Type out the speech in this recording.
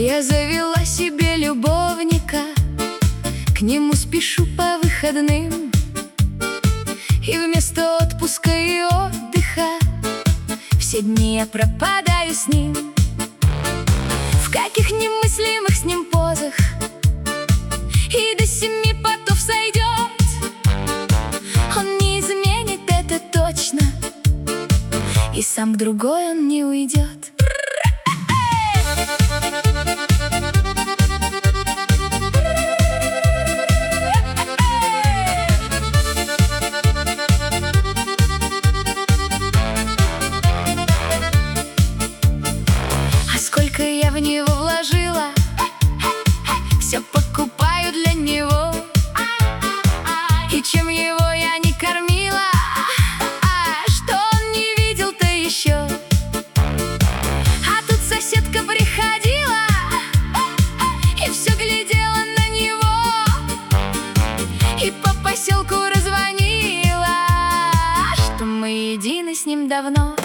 Я завела себе любовника, к нему спешу по выходным, и вместо отпуска и отдыха все дни я пропадаю с ним. В каких немыслимых с ним позах, и до 7 потов сойдет. Он не изменит, это точно, и сам к другой он не уйдет. А сколько я в него вложила, все покупаю для него. И чем его я не кормила, что он не видел-то еще. А тут соседка приходила и все глядела на него, и по поселку раззвонила, что мы едины с ним давно.